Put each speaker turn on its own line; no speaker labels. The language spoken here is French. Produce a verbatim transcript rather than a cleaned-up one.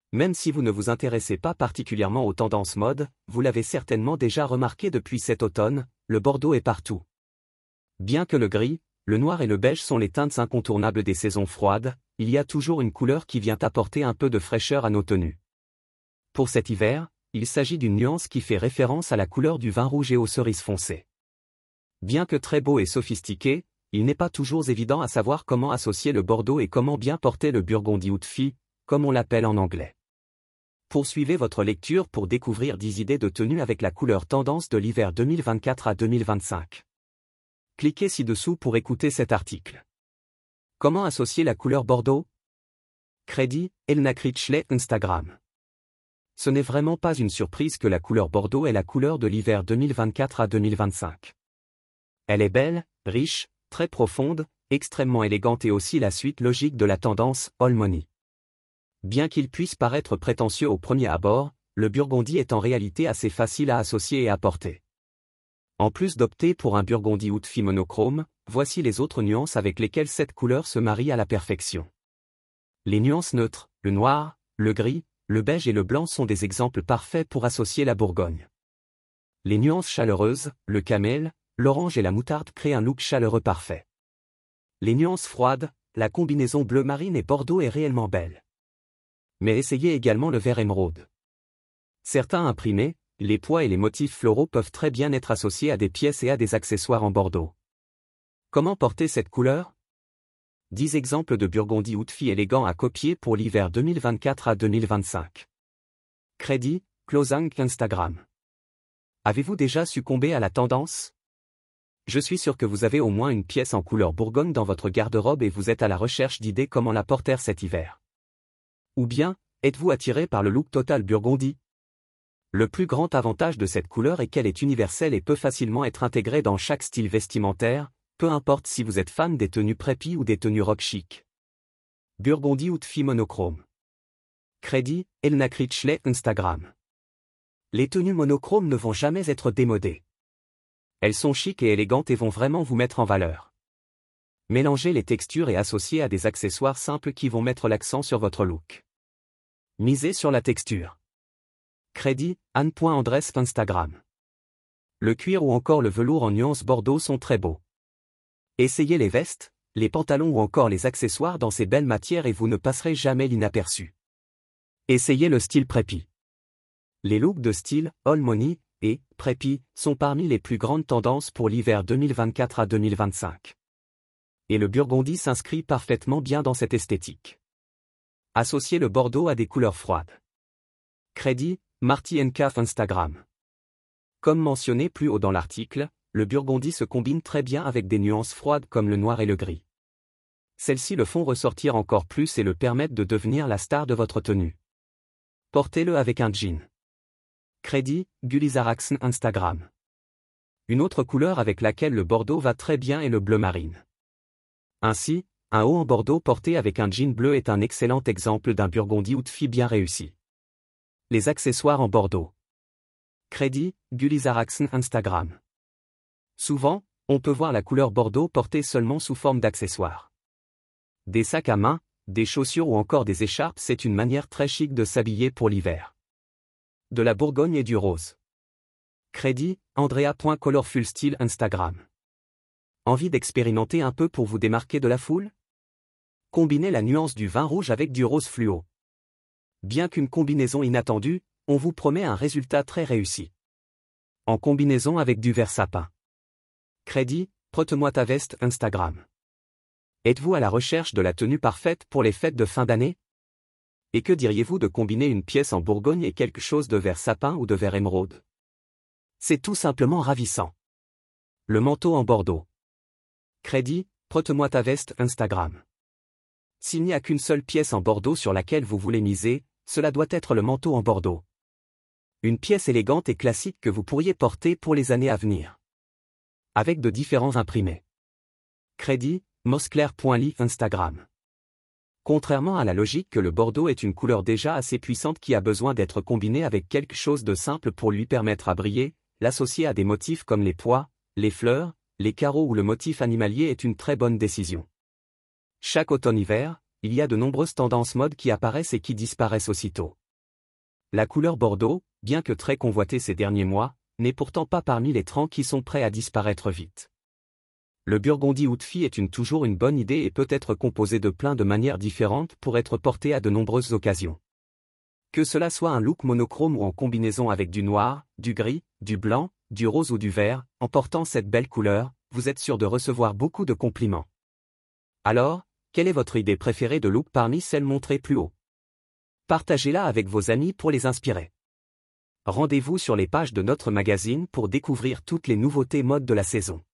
Même si vous ne vous intéressez pas particulièrement aux tendances mode, vous l'avez certainement déjà remarqué depuis cet automne, le bordeaux est partout. Bien que le gris, le noir et le beige sont les teintes incontournables des saisons froides, il y a toujours une couleur qui vient apporter un peu de fraîcheur à nos tenues. Pour cet hiver, il s'agit d'une nuance qui fait référence à la couleur du vin rouge et aux cerises foncées. Bien que très beau et sophistiqué, il n'est pas toujours évident à savoir comment associer le bordeaux et comment bien porter le burgundy ou tfi, comme on l'appelle en anglais. Poursuivez votre lecture pour découvrir dix idées de tenue avec la couleur tendance de l'hiver deux mille vingt-quatre à deux mille vingt-cinq. Cliquez ci-dessous pour écouter cet article. Comment associer la couleur bordeaux? Crédit, Elna Critchley, Instagram. Ce n'est vraiment pas une surprise que la couleur bordeaux est la couleur de l'hiver deux mille vingt-quatre à deux mille vingt-cinq. Elle est belle, riche, très profonde, extrêmement élégante et aussi la suite logique de la tendance All Money. Bien qu'il puisse paraître prétentieux au premier abord, le burgundy est en réalité assez facile à associer et à porter. En plus d'opter pour un burgundy ou tfi monochrome, voici les autres nuances avec lesquelles cette couleur se marie à la perfection. Les nuances neutres, le noir, le gris, le beige et le blanc sont des exemples parfaits pour associer la Bourgogne. Les nuances chaleureuses, le camel, l'orange et la moutarde créent un look chaleureux parfait. Les nuances froides, la combinaison bleu marine et bordeaux est réellement belle. Mais essayez également le vert émeraude. Certains imprimés, les pois et les motifs floraux peuvent très bien être associés à des pièces et à des accessoires en bordeaux. Comment porter cette couleur? dix exemples de burgundy ou tfi élégants à copier pour l'hiver deux mille vingt-quatre à deux mille vingt-cinq. Crédit, Closing Instagram. Avez-vous déjà succombé à la tendance? Je suis sûr que vous avez au moins une pièce en couleur Bourgogne dans votre garde-robe et vous êtes à la recherche d'idées comment la porter cet hiver. Ou bien, êtes-vous attiré par le look total burgundy? Le plus grand avantage de cette couleur est qu'elle est universelle et peut facilement être intégrée dans chaque style vestimentaire, peu importe si vous êtes fan des tenues preppy ou des tenues rock chic. Burgundy ou tfi monochrome. Crédit, Elna Critchley, Instagram. Les tenues monochromes ne vont jamais être démodées. Elles sont chic et élégantes et vont vraiment vous mettre en valeur. Mélangez les textures et associez à des accessoires simples qui vont mettre l'accent sur votre look. Misez sur la texture. Crédit, Anne.Andres Instagram. Le cuir ou encore le velours en nuance bordeaux sont très beaux. Essayez les vestes, les pantalons ou encore les accessoires dans ces belles matières et vous ne passerez jamais l'inaperçu. Essayez le style preppy. Les looks de style All Money et preppy sont parmi les plus grandes tendances pour l'hiver deux mille vingt-quatre à deux mille vingt-cinq. Et le burgundy s'inscrit parfaitement bien dans cette esthétique. Associez le bordeaux à des couleurs froides. Crédit, Marty Encaf Instagram. Comme mentionné plus haut dans l'article, le burgundy se combine très bien avec des nuances froides comme le noir et le gris. Celles-ci le font ressortir encore plus et le permettent de devenir la star de votre tenue. Portez-le avec un jean. Crédit, Gulizaraxn Instagram. Une autre couleur avec laquelle le bordeaux va très bien est le bleu marine. Ainsi, un haut en bordeaux porté avec un jean bleu est un excellent exemple d'un burgundy ou tfi bien réussi. Les accessoires en bordeaux. Crédit, Gulizaraxn Instagram. Souvent, on peut voir la couleur bordeaux portée seulement sous forme d'accessoires. Des sacs à main, des chaussures ou encore des écharpes, c'est une manière très chic de s'habiller pour l'hiver. De la Bourgogne et du rose. Crédit, Andrea.colorfulstyle Instagram. Envie d'expérimenter un peu pour vous démarquer de la foule? Combinez la nuance du vin rouge avec du rose fluo. Bien qu'une combinaison inattendue, on vous promet un résultat très réussi. En combinaison avec du vert sapin. Crédit, Prête-moi ta veste Instagram. Êtes-vous à la recherche de la tenue parfaite pour les fêtes de fin d'année? Et que diriez-vous de combiner une pièce en Bourgogne et quelque chose de vert sapin ou de vert émeraude? C'est tout simplement ravissant. Le manteau en bordeaux. Crédit, Prête-moi ta veste Instagram. S'il n'y a qu'une seule pièce en bordeaux sur laquelle vous voulez miser, cela doit être le manteau en bordeaux. Une pièce élégante et classique que vous pourriez porter pour les années à venir. Avec de différents imprimés. Crédit, mosclair.ly Instagram. Contrairement à la logique que le bordeaux est une couleur déjà assez puissante qui a besoin d'être combinée avec quelque chose de simple pour lui permettre à briller, l'associer à des motifs comme les pois, les fleurs, les carreaux ou le motif animalier est une très bonne décision. Chaque automne-hiver, il y a de nombreuses tendances mode qui apparaissent et qui disparaissent aussitôt. La couleur bordeaux, bien que très convoitée ces derniers mois, n'est pourtant pas parmi les trends qui sont prêts à disparaître vite. Le burgundy haute fille est une toujours une bonne idée et peut être composé de plein de manières différentes pour être porté à de nombreuses occasions. Que cela soit un look monochrome ou en combinaison avec du noir, du gris, du blanc, du rose ou du vert, en portant cette belle couleur, vous êtes sûr de recevoir beaucoup de compliments. Alors, quelle est votre idée préférée de look parmi celles montrées plus haut? Partagez-la avec vos amis pour les inspirer. Rendez-vous sur les pages de notre magazine pour découvrir toutes les nouveautés mode de la saison.